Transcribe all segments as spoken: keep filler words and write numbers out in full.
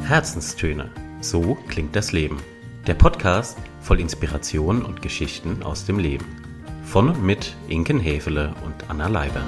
Herzenstöne. So klingt das Leben. Der Podcast voll Inspiration und Geschichten aus dem Leben. Von und mit Inken Häfele und Anna Leiber.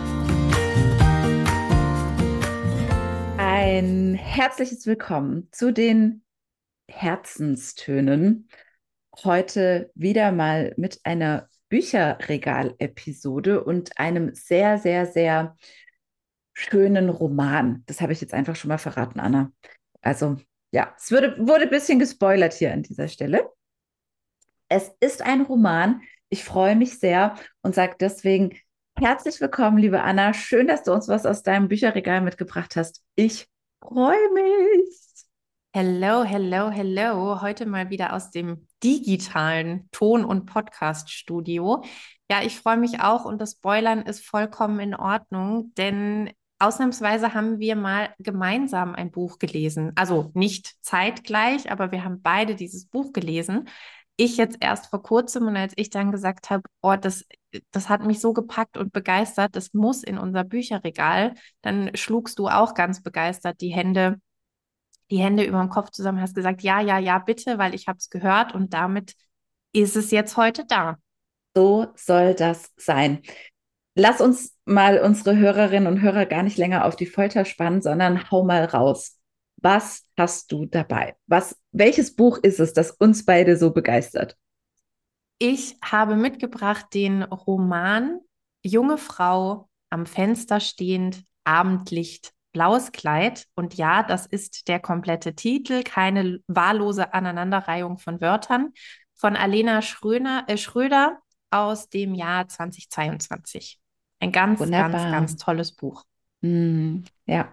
Ein herzliches Willkommen zu den Herzenstönen. Heute wieder mal mit einer Bücherregal-Episode und einem sehr, sehr, sehr schönen Roman. Das habe ich jetzt einfach schon mal verraten, Anna. Also ja, es wurde, wurde ein bisschen gespoilert hier an dieser Stelle. Es ist ein Roman. Ich freue mich sehr und sage deswegen herzlich willkommen, liebe Anna. Schön, dass du uns was aus deinem Bücherregal mitgebracht hast. Ich freue mich. Hello, hello, hello. Heute mal wieder aus dem digitalen Ton- und Podcast-Studio. Ja, ich freue mich auch und das Spoilern ist vollkommen in Ordnung, denn ausnahmsweise haben wir mal gemeinsam ein Buch gelesen. Also nicht zeitgleich, aber wir haben beide dieses Buch gelesen. Ich jetzt erst vor kurzem und als ich dann gesagt habe, oh, das, das hat mich so gepackt und begeistert, das muss in unser Bücherregal, dann schlugst du auch ganz begeistert die Hände die Hände über dem Kopf zusammen, hast gesagt, ja, ja, ja, bitte, weil ich habe es gehört und damit ist es jetzt heute da. So soll das sein. Lass uns mal unsere Hörerinnen und Hörer gar nicht länger auf die Folter spannen, sondern hau mal raus. Was hast du dabei? Was, welches Buch ist es, das uns beide so begeistert? Ich habe mitgebracht den Roman Junge Frau am Fenster stehend, Abendlicht, blaues Kleid. Und ja, das ist der komplette Titel, keine wahllose Aneinanderreihung von Wörtern, von Alena Schröner, äh, Schröder aus dem Jahr zweitausendzweiundzwanzig. Ein ganz, ganz, Wunderbar. ganz tolles Buch. Hm, ja.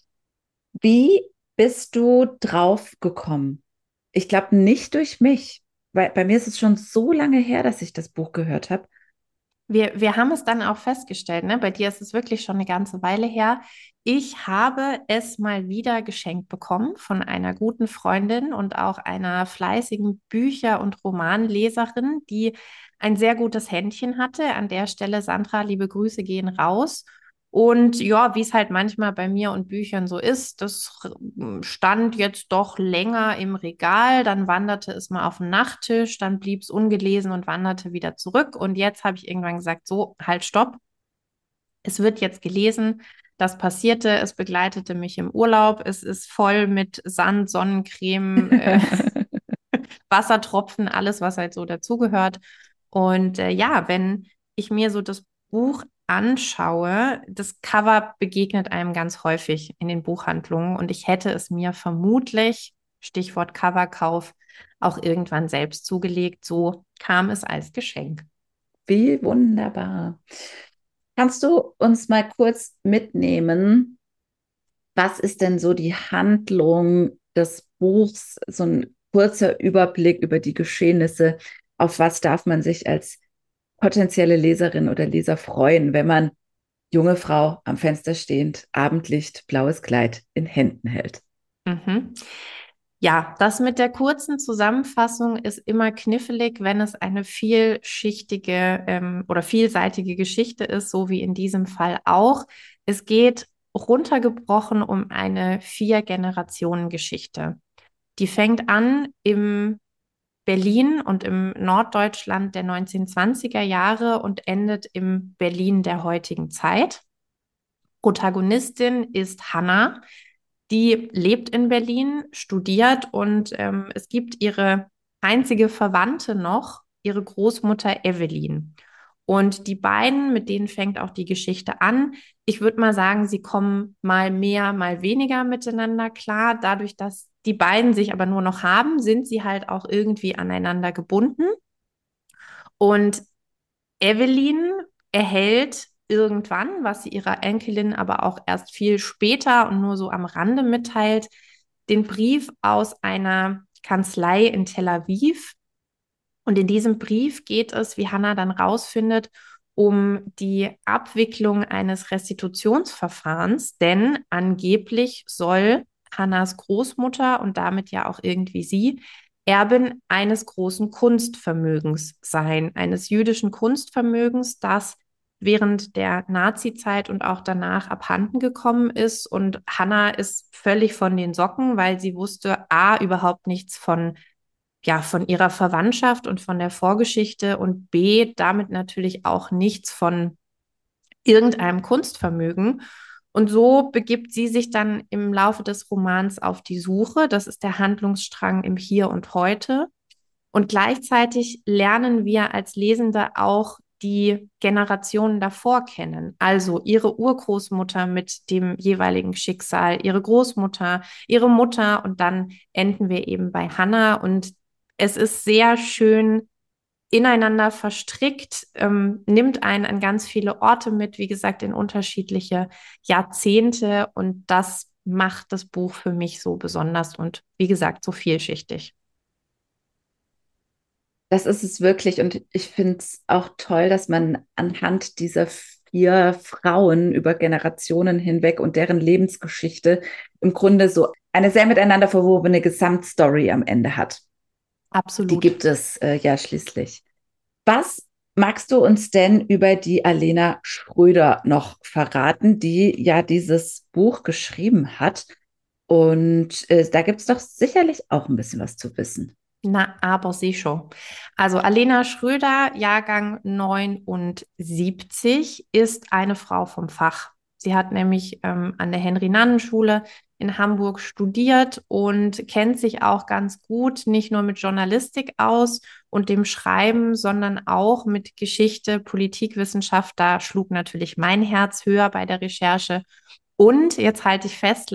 Wie bist du drauf gekommen? Ich glaube nicht durch mich, weil bei mir ist es schon so lange her, dass ich das Buch gehört habe. Wir, wir haben es dann auch festgestellt, ne? Bei dir ist es wirklich schon eine ganze Weile her. Ich habe es mal wieder geschenkt bekommen von einer guten Freundin und auch einer fleißigen Bücher- und Romanleserin, die ein sehr gutes Händchen hatte. An der Stelle, Sandra, liebe Grüße gehen raus. Und ja, wie es halt manchmal bei mir und Büchern so ist, das stand jetzt doch länger im Regal, dann wanderte es mal auf den Nachttisch, dann blieb es ungelesen und wanderte wieder zurück. Und jetzt habe ich irgendwann gesagt, so, halt, stopp. Es wird jetzt gelesen. Das passierte, es begleitete mich im Urlaub. Es ist voll mit Sand, Sonnencreme, äh, Wassertropfen, alles, was halt so dazugehört. Und äh, ja, wenn ich mir so das Buch anschaue, das Cover begegnet einem ganz häufig in den Buchhandlungen und ich hätte es mir vermutlich, Stichwort Coverkauf, auch irgendwann selbst zugelegt. So kam es als Geschenk. Wie wunderbar. Kannst du uns mal kurz mitnehmen? Was ist denn so die Handlung des Buchs? So ein kurzer Überblick über die Geschehnisse. Auf was darf man sich als potenzielle Leserin oder Leser freuen, wenn man junge Frau am Fenster stehend, Abendlicht, blaues Kleid in Händen hält? Mhm. Ja, das mit der kurzen Zusammenfassung ist immer knifflig, wenn es eine vielschichtige ähm, oder vielseitige Geschichte ist, so wie in diesem Fall auch. Es geht runtergebrochen um eine Vier-Generationen-Geschichte. Die fängt an im Berlin und im Norddeutschland der neunzehnhundertzwanziger Jahre und endet im Berlin der heutigen Zeit. Protagonistin ist Hannah. Die lebt in Berlin, studiert und ähm, es gibt ihre einzige Verwandte noch, ihre Großmutter Evelyn. Und die beiden, mit denen fängt auch die Geschichte an. Ich würde mal sagen, sie kommen mal mehr, mal weniger miteinander klar. Dadurch, dass die beiden sich aber nur noch haben, sind sie halt auch irgendwie aneinander gebunden. Und Evelyn erhält irgendwann, was sie ihrer Enkelin aber auch erst viel später und nur so am Rande mitteilt, den Brief aus einer Kanzlei in Tel Aviv. Und in diesem Brief geht es, wie Hannah dann rausfindet, um die Abwicklung eines Restitutionsverfahrens, denn angeblich soll Hannahs Großmutter und damit ja auch irgendwie sie Erbin eines großen Kunstvermögens sein, eines jüdischen Kunstvermögens, das während der Nazi-Zeit und auch danach abhanden gekommen ist. Und Hannah ist völlig von den Socken, weil sie wusste A, überhaupt nichts von, ja, von ihrer Verwandtschaft und von der Vorgeschichte und B, damit natürlich auch nichts von irgendeinem Kunstvermögen. Und so begibt sie sich dann im Laufe des Romans auf die Suche. Das ist der Handlungsstrang im Hier und Heute. Und gleichzeitig lernen wir als Lesende auch die Generationen davor kennen. Also ihre Urgroßmutter mit dem jeweiligen Schicksal, ihre Großmutter, ihre Mutter und dann enden wir eben bei Hannah. Und es ist sehr schön ineinander verstrickt, ähm, nimmt einen an ganz viele Orte mit, wie gesagt, in unterschiedliche Jahrzehnte. Und das macht das Buch für mich so besonders und wie gesagt, so vielschichtig. Das ist es wirklich. Und ich finde es auch toll, dass man anhand dieser vier Frauen über Generationen hinweg und deren Lebensgeschichte im Grunde so eine sehr miteinander verwobene Gesamtstory am Ende hat. Absolut. Die gibt es äh, ja schließlich. Was magst du uns denn über die Alena Schröder noch verraten, die ja dieses Buch geschrieben hat? Und äh, da gibt es doch sicherlich auch ein bisschen was zu wissen. Na, aber sicher. Also Alena Schröder, Jahrgang neunundsiebzig, ist eine Frau vom Fach. Sie hat nämlich ähm, an der Henry-Nannen-Schule in Hamburg studiert und kennt sich auch ganz gut nicht nur mit Journalistik aus und dem Schreiben, sondern auch mit Geschichte, Politikwissenschaft. Da schlug natürlich mein Herz höher bei der Recherche. Und jetzt halte ich fest,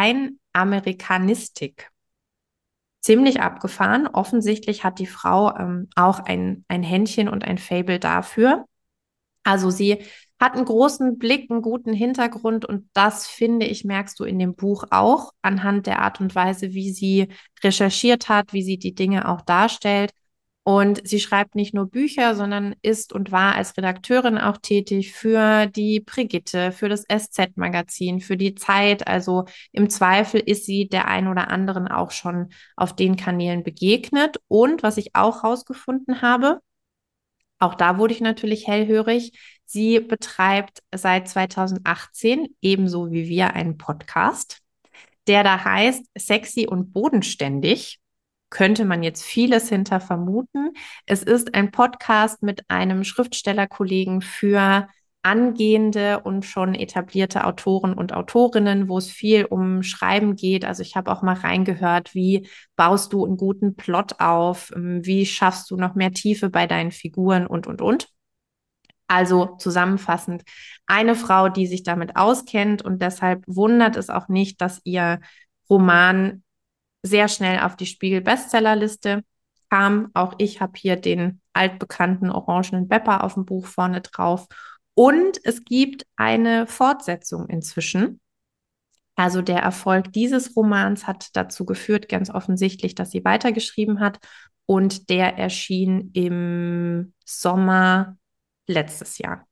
Lateinamerikanistik. Ziemlich abgefahren. Offensichtlich hat die Frau ähm, auch ein, ein Händchen und ein Faible dafür. Also sie hat einen großen Blick, einen guten Hintergrund und das, finde ich, merkst du in dem Buch auch anhand der Art und Weise, wie sie recherchiert hat, wie sie die Dinge auch darstellt. Und sie schreibt nicht nur Bücher, sondern ist und war als Redakteurin auch tätig für die Brigitte, für das S Z-Magazin, für die Zeit. Also im Zweifel ist sie der ein oder anderen auch schon auf den Kanälen begegnet. Und was ich auch herausgefunden habe, auch da wurde ich natürlich hellhörig. Sie betreibt seit zweitausendachtzehn, ebenso wie wir, einen Podcast, der da heißt Sexy und Bodenständig. Könnte man jetzt vieles hinter vermuten. Es ist ein Podcast mit einem Schriftstellerkollegen für angehende und schon etablierte Autoren und Autorinnen, wo es viel um Schreiben geht. Also ich habe auch mal reingehört, wie baust du einen guten Plot auf, wie schaffst du noch mehr Tiefe bei deinen Figuren und, und, und. Also zusammenfassend, eine Frau, die sich damit auskennt und deshalb wundert es auch nicht, dass ihr Roman sehr schnell auf die Spiegel-Bestsellerliste kam. Auch ich habe hier den altbekannten orangenen Bepper auf dem Buch vorne drauf. Und es gibt eine Fortsetzung inzwischen. Also der Erfolg dieses Romans hat dazu geführt, ganz offensichtlich, dass sie weitergeschrieben hat. Und der erschien im Sommer letztes Jahr.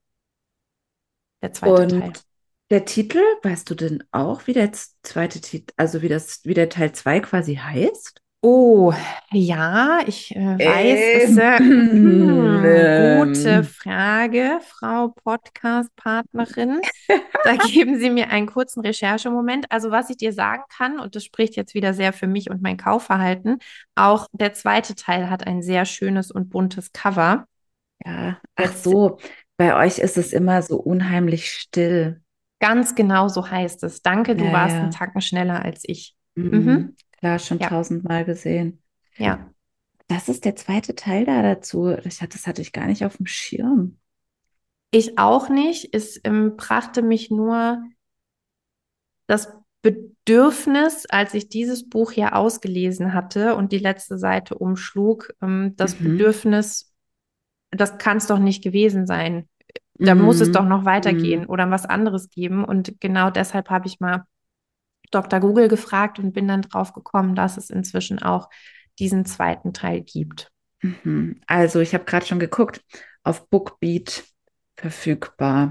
Der zweite Und Teil. der Titel, weißt du denn auch, wie der zweite Titel, also wie das, wie der Teil zwei quasi heißt? Oh, ja, ich äh, weiß es. Ähm, Äh, hm, gute ähm. Frage, Frau Podcast-Partnerin. Da geben Sie mir einen kurzen Recherchemoment. Also was ich dir sagen kann, und das spricht jetzt wieder sehr für mich und mein Kaufverhalten, auch der zweite Teil hat ein sehr schönes und buntes Cover. Ja, ach Jetzt so, bei euch ist es immer so unheimlich still. ganz genau so heißt es. Danke, du Ja, warst einen ja. Tacken schneller als ich. Mhm. Mhm. Klar, schon Ja, tausendmal gesehen. ja. Das ist der zweite Teil da dazu. Ich hatte, das hatte ich gar nicht auf dem Schirm. Ich auch nicht. Es ähm, brachte mich nur das Bedürfnis, als ich dieses Buch ja ausgelesen hatte und die letzte Seite umschlug, ähm, das Mhm. Bedürfnis, das kann es doch nicht gewesen sein. Da muss es doch Mhm. noch weitergehen Mhm. oder was anderes geben. Und genau deshalb habe ich mal Doktor Google gefragt und bin dann drauf gekommen, dass es inzwischen auch diesen zweiten Teil gibt. Mhm. Also, ich habe gerade schon geguckt, auf Bookbeat verfügbar.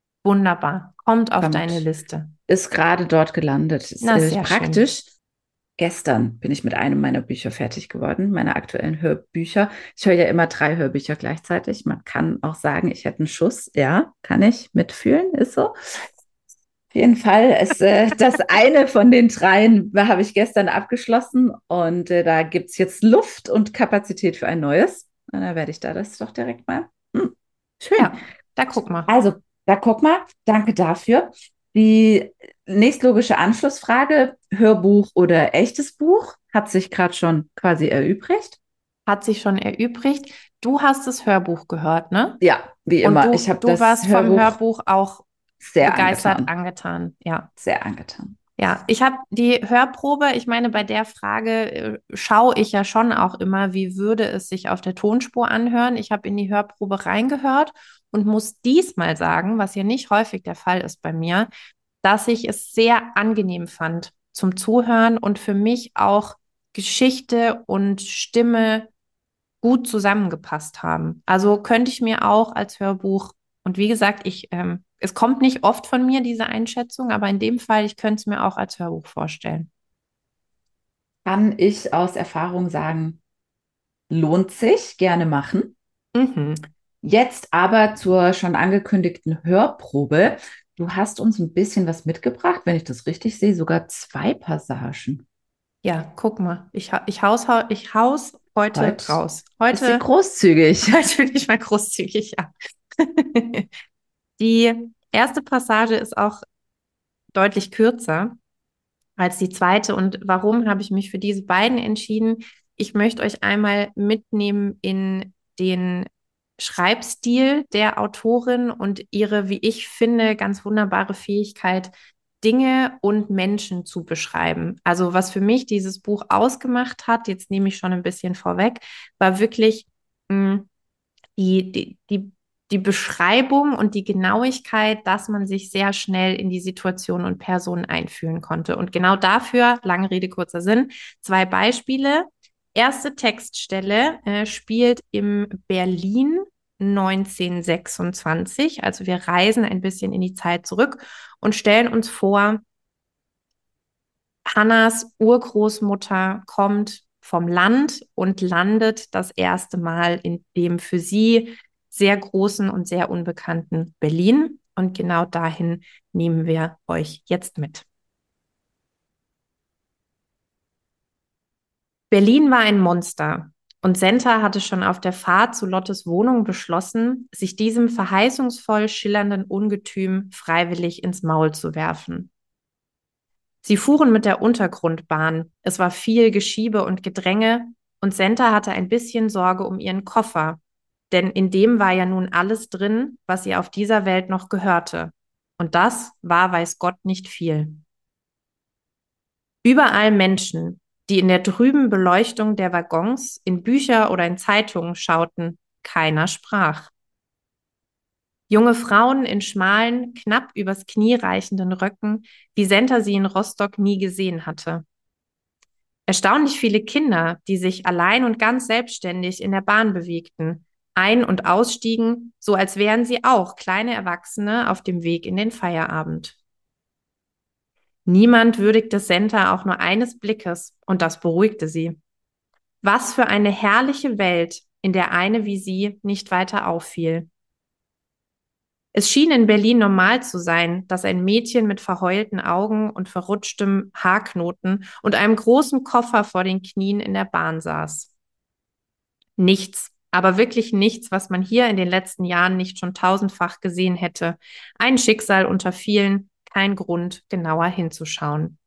Wunderbar. Kommt auf deine Kommt, Liste. ist gerade dort gelandet. Ist Na, äh, sehr schön. praktisch. gestern bin ich mit einem meiner Bücher fertig geworden, meiner aktuellen Hörbücher. Ich höre ja immer drei Hörbücher gleichzeitig. Man kann auch sagen, ich hätte einen Schuss. Ja, kann ich mitfühlen, ist so. Auf jeden Fall ist äh, das eine von den dreien habe ich gestern abgeschlossen und äh, da gibt es jetzt Luft und Kapazität für ein neues. Und da werde ich da das doch direkt mal. Hm, schön. Ja, da guck mal. Also, da guck mal, danke dafür. Die nächstlogische Anschlussfrage, Hörbuch oder echtes Buch, hat sich gerade schon quasi erübrigt. Hat sich schon erübrigt. Du hast das Hörbuch gehört, ne? Ja, wie Und immer. du, Ich habe du das warst vom Hörbuch Hörbuch auch sehr begeistert angetan. angetan. Ja. Sehr angetan. Ja, ich habe die Hörprobe, ich meine, bei der Frage äh, schaue ich ja schon auch immer, wie würde es sich auf der Tonspur anhören. Ich habe in die Hörprobe reingehört und muss diesmal sagen, was ja nicht häufig der Fall ist bei mir, dass ich es sehr angenehm fand zum Zuhören und für mich auch Geschichte und Stimme gut zusammengepasst haben. Also könnte ich mir auch als Hörbuch, und wie gesagt, ich, ähm, es kommt nicht oft von mir, diese Einschätzung, aber in dem Fall, ich könnte es mir auch als Hörbuch vorstellen. Kann ich aus Erfahrung sagen, lohnt sich, gerne machen. Mhm. Jetzt aber zur schon angekündigten Hörprobe. Du hast uns ein bisschen was mitgebracht, wenn ich das richtig sehe, sogar zwei Passagen. Ja, guck mal, ich, ha- ich haus, hau- ich haus heute Heute raus. ist sie Heute, großzügig. heute bin ich mal großzügig, ja. Die erste Passage ist auch deutlich kürzer als die zweite. Und warum habe ich mich für diese beiden entschieden? Ich möchte euch einmal mitnehmen in den Schreibstil der Autorin und ihre, wie ich finde, ganz wunderbare Fähigkeit, Dinge und Menschen zu beschreiben. Also was für mich dieses Buch ausgemacht hat, jetzt nehme ich schon ein bisschen vorweg, war wirklich mh, die, die, die, die Beschreibung und die Genauigkeit, dass man sich sehr schnell in die Situation und Person einfühlen konnte. Und genau dafür, lange Rede, kurzer Sinn, zwei Beispiele. Erste Textstelle äh, spielt im Berlin neunzehnhundertsechsundzwanzig. Also wir reisen ein bisschen in die Zeit zurück und stellen uns vor, Hannas Urgroßmutter kommt vom Land und landet das erste Mal in dem für sie sehr großen und sehr unbekannten Berlin. Und genau dahin nehmen wir euch jetzt mit. Berlin war ein Monster und Senta hatte schon auf der Fahrt zu Lottes Wohnung beschlossen, sich diesem verheißungsvoll schillernden Ungetüm freiwillig ins Maul zu werfen. Sie fuhren mit der Untergrundbahn. Es war viel Geschiebe und Gedränge und Senta hatte ein bisschen Sorge um ihren Koffer, denn in dem war ja nun alles drin, was ihr auf dieser Welt noch gehörte. Und das war, weiß Gott, nicht viel. Überall Menschen, die in der trüben Beleuchtung der Waggons in Bücher oder in Zeitungen schauten. Keiner sprach. Junge Frauen in schmalen, knapp übers Knie reichenden Röcken, wie Senta sie in Rostock nie gesehen hatte. Erstaunlich viele Kinder, die sich allein und ganz selbstständig in der Bahn bewegten, ein- und ausstiegen, so als wären sie auch kleine Erwachsene auf dem Weg in den Feierabend. Niemand würdigte Senta auch nur eines Blickes, und das beruhigte sie. Was für eine herrliche Welt, in der eine wie sie nicht weiter auffiel. Es schien in Berlin normal zu sein, dass ein Mädchen mit verheulten Augen und verrutschtem Haarknoten und einem großen Koffer vor den Knien in der Bahn saß. Nichts, aber wirklich nichts, was man hier in den letzten Jahren nicht schon tausendfach gesehen hätte. Ein Schicksal unter vielen, kein Grund, genauer hinzuschauen.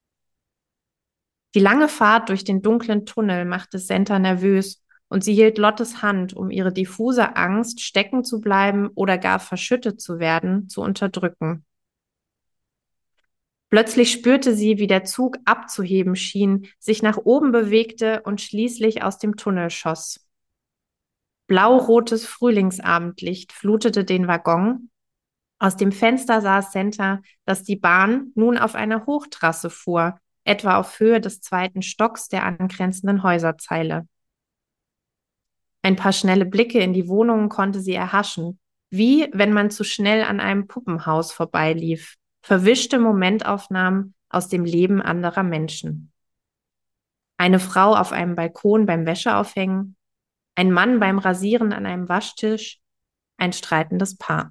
Die lange Fahrt durch den dunklen Tunnel machte Senta nervös und sie hielt Lottes Hand, um ihre diffuse Angst, stecken zu bleiben oder gar verschüttet zu werden, zu unterdrücken. Plötzlich spürte sie, wie der Zug abzuheben schien, sich nach oben bewegte und schließlich aus dem Tunnel schoss. Blau-rotes Frühlingsabendlicht flutete den Waggon. Aus dem Fenster sah Senta, dass die Bahn nun auf einer Hochtrasse fuhr, etwa auf Höhe des zweiten Stocks der angrenzenden Häuserzeile. Ein paar schnelle Blicke in die Wohnungen konnte sie erhaschen, wie wenn man zu schnell an einem Puppenhaus vorbeilief. Verwischte Momentaufnahmen aus dem Leben anderer Menschen. eine Frau auf einem Balkon beim Wäscheaufhängen, ein Mann beim Rasieren an einem Waschtisch, ein streitendes Paar.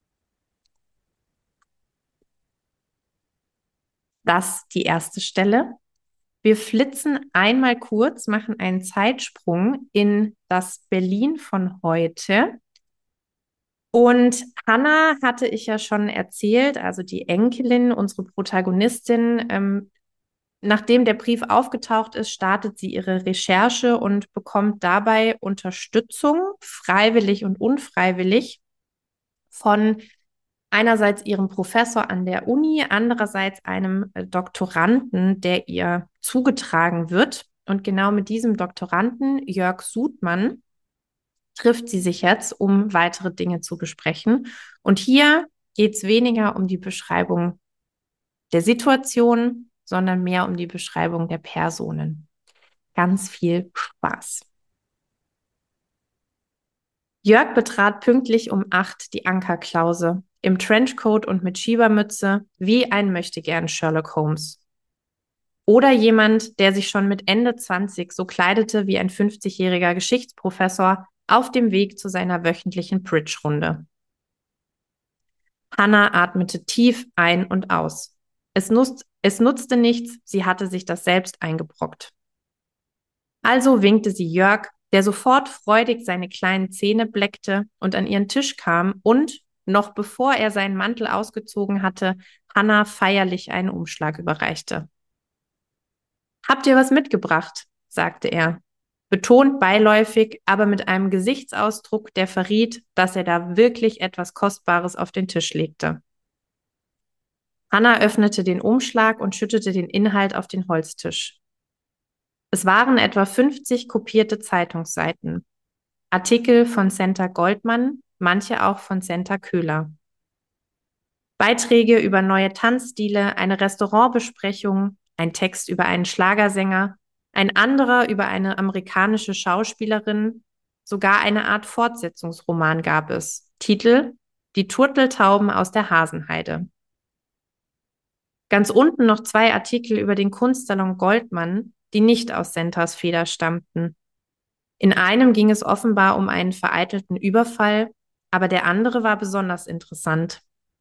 Das die erste Stelle. Wir flitzen einmal kurz, machen einen Zeitsprung in das Berlin von heute. Und Hannah hatte ich ja schon erzählt, also die Enkelin, unsere Protagonistin, ähm, nachdem der Brief aufgetaucht ist, startet sie ihre Recherche und bekommt dabei Unterstützung, freiwillig und unfreiwillig, von einerseits ihrem Professor an der Uni, andererseits einem äh, Doktoranden, der ihr zugetragen wird. Und genau mit diesem Doktoranden, Jörg Sudmann, trifft sie sich jetzt, um weitere Dinge zu besprechen. Und hier geht es weniger um die Beschreibung der Situation, sondern mehr um die Beschreibung der Personen. Ganz viel Spaß. Jörg betrat pünktlich um acht die Ankerklause, im Trenchcoat und mit Schiebermütze, wie ein Möchtegern Sherlock Holmes. Oder jemand, der sich schon mit Ende zwanzig so kleidete wie ein fünfzigjähriger Geschichtsprofessor auf dem Weg zu seiner wöchentlichen Bridge-Runde. Hannah atmete tief ein und aus. Es, nutz, es nutzte nichts, sie hatte sich das selbst eingebrockt. Also winkte sie Jörg, der sofort freudig seine kleinen Zähne bleckte und an ihren Tisch kam und, noch bevor er seinen Mantel ausgezogen hatte, Hannah feierlich einen Umschlag überreichte. »Habt ihr was mitgebracht?« sagte er, betont beiläufig, aber mit einem Gesichtsausdruck, der verriet, dass er da wirklich etwas Kostbares auf den Tisch legte. Hannah öffnete den Umschlag und schüttete den Inhalt auf den Holztisch. Es waren etwa fünfzig kopierte Zeitungsseiten, Artikel von Senta Goldmann, manche auch von Senta Köhler. Beiträge über neue Tanzstile, eine Restaurantbesprechung, ein Text über einen Schlagersänger, ein anderer über eine amerikanische Schauspielerin, sogar eine Art Fortsetzungsroman gab es. Titel: Die Turteltauben aus der Hasenheide. Ganz unten noch zwei Artikel über den Kunstsalon Goldmann, die nicht aus Sentas Feder stammten. In einem ging es offenbar um einen vereitelten Überfall, aber der andere war besonders interessant.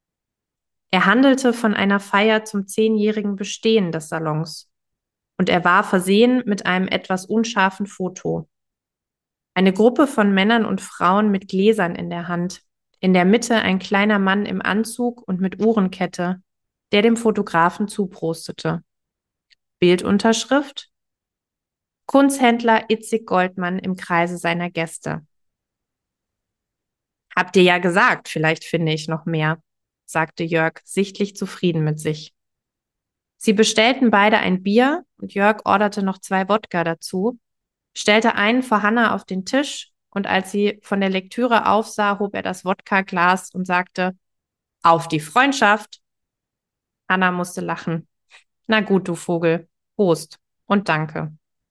Er handelte von einer Feier zum zehnjährigen Bestehen des Salons und er war versehen mit einem etwas unscharfen Foto. Eine Gruppe von Männern und Frauen mit Gläsern in der Hand, in der Mitte ein kleiner Mann im Anzug und mit Uhrenkette, der dem Fotografen zuprostete. Bildunterschrift: Kunsthändler Itzig Goldmann im Kreise seiner Gäste. »Habt ihr ja gesagt, vielleicht finde ich noch mehr«, sagte Jörg, sichtlich zufrieden mit sich. Sie bestellten beide ein Bier und Jörg orderte noch zwei Wodka dazu, stellte einen vor Hannah auf den Tisch und als sie von der Lektüre aufsah, hob er das Wodka-Glas und sagte: »Auf die Freundschaft!« Hannah musste lachen. »Na gut, du Vogel. Prost und danke.«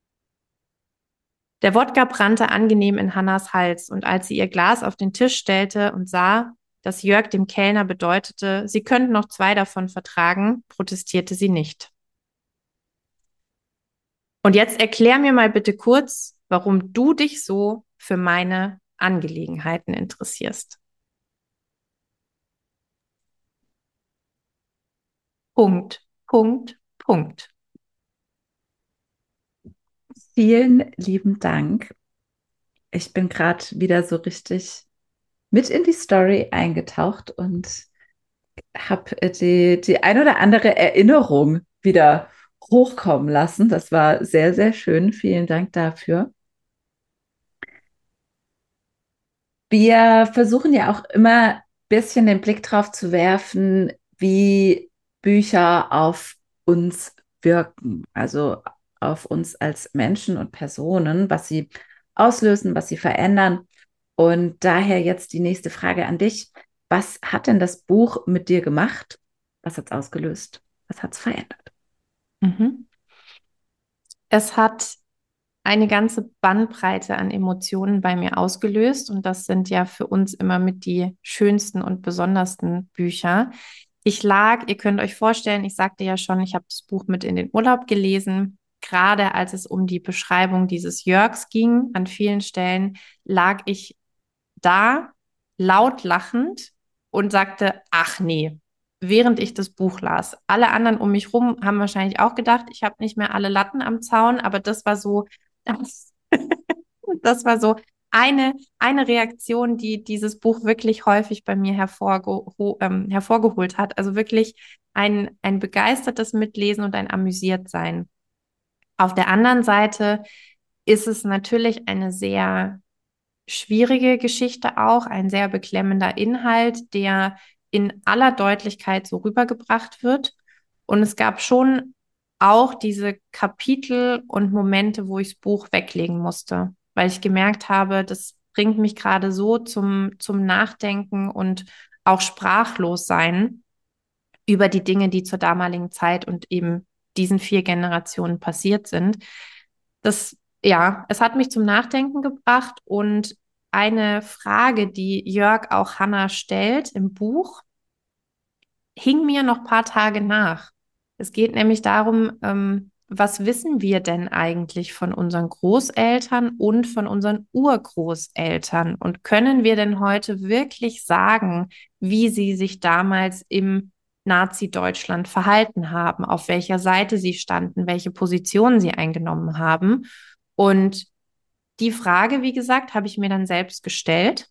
Der Wodka brannte angenehm in Hannahs Hals und als sie ihr Glas auf den Tisch stellte und sah, dass Jörg dem Kellner bedeutete, sie könnten noch zwei davon vertragen, protestierte sie nicht. »Und jetzt erklär mir mal bitte kurz, warum du dich so für meine Angelegenheiten interessierst.« Punkt, Punkt, Punkt. Vielen lieben Dank. Ich bin gerade wieder so richtig mit in die Story eingetaucht und habe die, die ein oder andere Erinnerung wieder hochkommen lassen. Das war sehr, sehr schön. Vielen Dank dafür. Wir versuchen ja auch immer ein bisschen den Blick drauf zu werfen, wie Bücher auf uns wirken, also auf uns als Menschen und Personen, was sie auslösen, was sie verändern. Und daher jetzt die nächste Frage an dich. Was hat denn das Buch mit dir gemacht? Was hat es ausgelöst? Was hat es verändert? Mhm. Es hat eine ganze Bandbreite an Emotionen bei mir ausgelöst und das sind ja für uns immer mit die schönsten und besondersten Bücher. Ich lag, ihr könnt euch vorstellen, ich sagte ja schon, ich habe das Buch mit in den Urlaub gelesen gerade als es um die Beschreibung dieses Jörgs ging, an vielen Stellen lag ich da laut lachend und sagte, ach nee, während ich das Buch las. Alle anderen um mich rum haben wahrscheinlich auch gedacht, ich habe nicht mehr alle Latten am Zaun, aber das war so, das war so eine, eine Reaktion, die dieses Buch wirklich häufig bei mir hervorgeho ähm, hervorgeholt hat. Also wirklich ein, ein begeistertes Mitlesen und ein Amüsiertsein. Auf der anderen Seite ist es natürlich eine sehr schwierige Geschichte auch, ein sehr beklemmender Inhalt, der in aller Deutlichkeit so rübergebracht wird. Und es gab schon auch diese Kapitel und Momente, wo ich das Buch weglegen musste, weil ich gemerkt habe, das bringt mich gerade so zum, zum Nachdenken und auch sprachlos sein über die Dinge, die zur damaligen Zeit und eben diesen vier Generationen passiert sind. Das, ja, es hat mich zum Nachdenken gebracht und eine Frage, die Jörg auch Hannah stellt im Buch, hing mir noch ein paar Tage nach. Es geht nämlich darum, ähm, was wissen wir denn eigentlich von unseren Großeltern und von unseren Urgroßeltern? Und können wir denn heute wirklich sagen, wie sie sich damals im Nazi-Deutschland verhalten haben, auf welcher Seite sie standen, welche Positionen sie eingenommen haben? Und die Frage, wie gesagt, habe ich mir dann selbst gestellt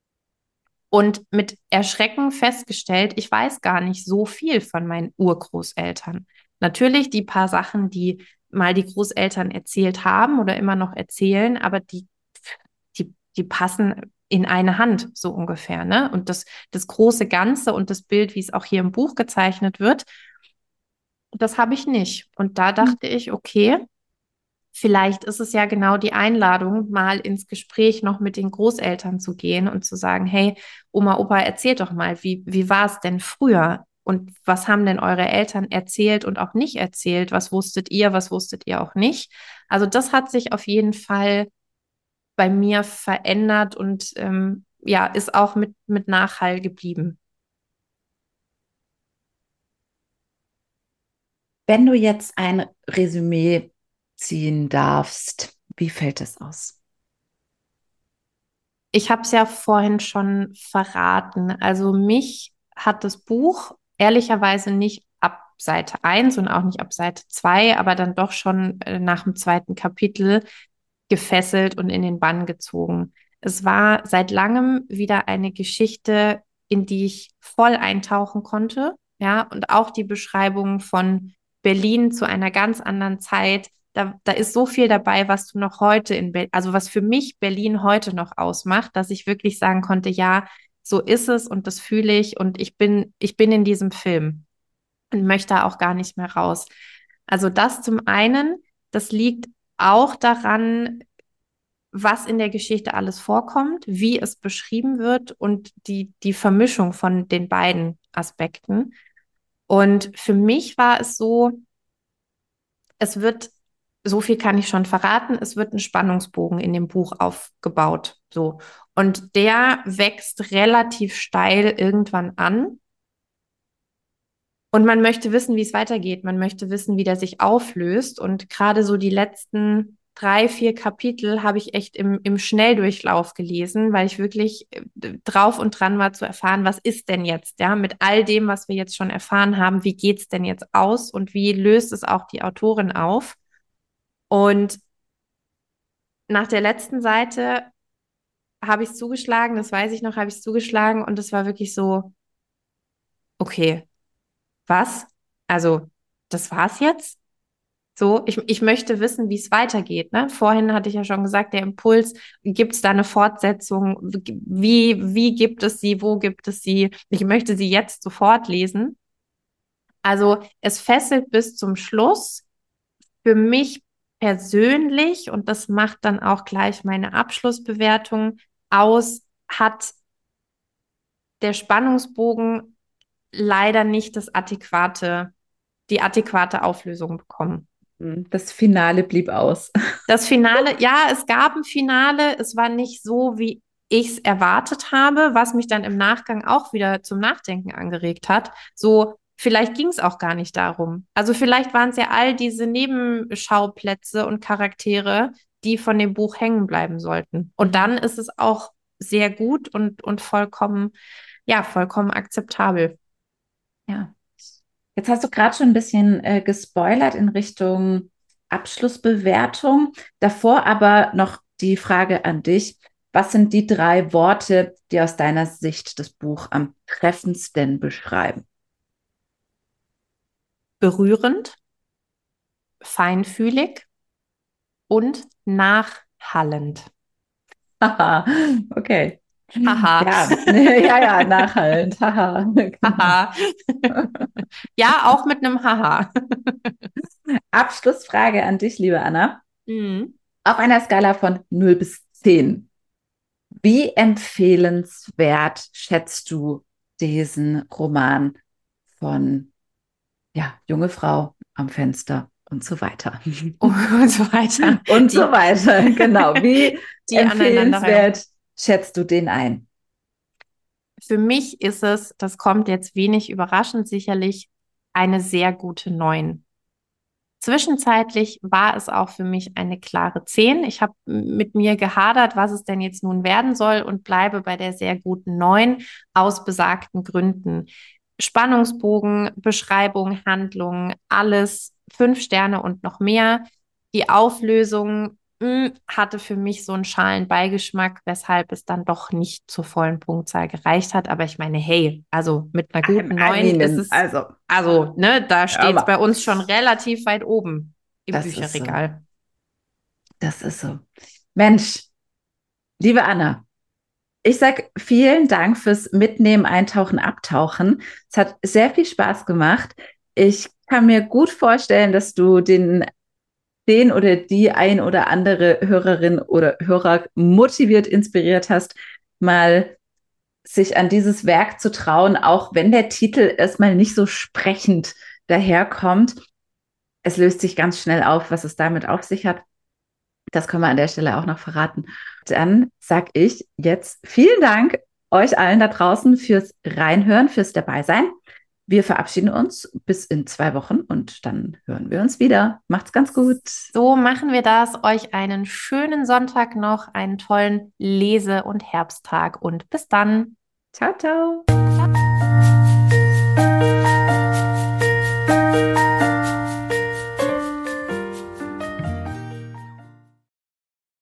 und mit Erschrecken festgestellt, ich weiß gar nicht so viel von meinen Urgroßeltern. Natürlich die paar Sachen, die mal die Großeltern erzählt haben oder immer noch erzählen, aber die, die, die passen in eine Hand, so ungefähr, ne? Und das, das große Ganze und das Bild, wie es auch hier im Buch gezeichnet wird, das habe ich nicht. Und da dachte ich, okay, vielleicht ist es ja genau die Einladung, mal ins Gespräch noch mit den Großeltern zu gehen und zu sagen, hey, Oma, Opa, erzählt doch mal, wie, wie war es denn früher? Und was haben denn eure Eltern erzählt und auch nicht erzählt? Was wusstet ihr, was wusstet ihr auch nicht? Also das hat sich auf jeden Fall bei mir verändert und ähm, ja, ist auch mit, mit Nachhall geblieben. Wenn du jetzt ein Resümee ziehen darfst, wie fällt es aus? Ich habe es ja vorhin schon verraten. Also mich hat das Buch ehrlicherweise nicht ab Seite eins und auch nicht ab Seite zwei, aber dann doch schon äh, nach dem zweiten Kapitel gefesselt und in den Bann gezogen. Es war seit langem wieder eine Geschichte, in die ich voll eintauchen konnte. Ja, und auch die Beschreibung von Berlin zu einer ganz anderen Zeit. Da, da ist so viel dabei, was du noch heute in Berlin, also was für mich Berlin heute noch ausmacht, dass ich wirklich sagen konnte, ja, so ist es und das fühle ich und ich bin, ich bin in diesem Film und möchte da auch gar nicht mehr raus. Also das zum einen, das liegt auch daran, was in der Geschichte alles vorkommt, wie es beschrieben wird und die, die Vermischung von den beiden Aspekten. Und für mich war es so, es wird, so viel kann ich schon verraten, es wird ein Spannungsbogen in dem Buch aufgebaut. So. Und der wächst relativ steil irgendwann an. Und man möchte wissen, wie es weitergeht. Man möchte wissen, wie der sich auflöst. Und gerade so die letzten drei, vier Kapitel habe ich echt im, im Schnelldurchlauf gelesen, weil ich wirklich äh, drauf und dran war zu erfahren, was ist denn jetzt, ja, mit all dem, was wir jetzt schon erfahren haben, wie geht's denn jetzt aus und wie löst es auch die Autorin auf? Und nach der letzten Seite habe ich es zugeschlagen, das weiß ich noch, habe ich es zugeschlagen und es war wirklich so, okay, was? Also, das war's jetzt? So, ich, ich möchte wissen, wie es weitergeht. Ne? Vorhin hatte ich ja schon gesagt, der Impuls, gibt es da eine Fortsetzung? Wie, wie gibt es sie? Wo gibt es sie? Ich möchte sie jetzt sofort lesen. Also es fesselt bis zum Schluss. Für mich persönlich, und das macht dann auch gleich meine Abschlussbewertung aus, hat der Spannungsbogen leider nicht das adäquate, die adäquate Auflösung bekommen. Das Finale blieb aus. Das Finale, ja, es gab ein Finale, es war nicht so, wie ich es erwartet habe, was mich dann im Nachgang auch wieder zum Nachdenken angeregt hat. So, vielleicht ging es auch gar nicht darum. Also vielleicht waren es ja all diese Nebenschauplätze und Charaktere, die von dem Buch hängen bleiben sollten. Und dann ist es auch sehr gut und, und vollkommen, ja, vollkommen akzeptabel. Ja. Jetzt hast du gerade schon ein bisschen äh, gespoilert in Richtung Abschlussbewertung. Davor aber noch die Frage an dich. Was sind die drei Worte, die aus deiner Sicht das Buch am treffendsten beschreiben? Berührend, feinfühlig und nachhallend. Haha, okay. Haha. Ja, ja, ja, nachhallend. Haha, genau. Haha. Ja, auch mit einem Haha. Abschlussfrage an dich, liebe Anna. Mhm. Auf einer Skala von null bis zehn, wie empfehlenswert schätzt du diesen Roman von, ja, junge Frau am Fenster und so weiter? Und so weiter. Und Die, so weiter, genau. Wie die empfehlenswert schätzt du den ein? Für mich ist es, das kommt jetzt wenig überraschend, sicherlich eine sehr gute neun. Zwischenzeitlich war es auch für mich eine klare zehn. Ich habe mit mir gehadert, was es denn jetzt nun werden soll und bleibe bei der sehr guten neun aus besagten Gründen. Spannungsbogen, Beschreibung, Handlung, alles fünf Sterne und noch mehr. Die Auflösung mh, hatte für mich so einen schalen Beigeschmack, weshalb es dann doch nicht zur vollen Punktzahl gereicht hat. Aber ich meine, hey, also mit einer guten I neun mean, ist es, also, also, ne, da steht es aber bei uns schon relativ weit oben im das ist so. Bücherregal. Das ist so. Mensch, liebe Anna, ich sage vielen Dank fürs Mitnehmen, Eintauchen, Abtauchen. Es hat sehr viel Spaß gemacht. Ich kann mir gut vorstellen, dass du den, den oder die ein oder andere Hörerin oder Hörer motiviert, inspiriert hast, mal sich an dieses Werk zu trauen, auch wenn der Titel erstmal nicht so sprechend daherkommt. Es löst sich ganz schnell auf, was es damit auf sich hat. Das können wir an der Stelle auch noch verraten. Dann sage ich jetzt vielen Dank euch allen da draußen fürs Reinhören, fürs Dabeisein. Wir verabschieden uns bis in zwei Wochen und dann hören wir uns wieder. Macht's ganz gut. So machen wir das. Euch einen schönen Sonntag noch, einen tollen Lese- und Herbsttag und bis dann. Ciao, ciao.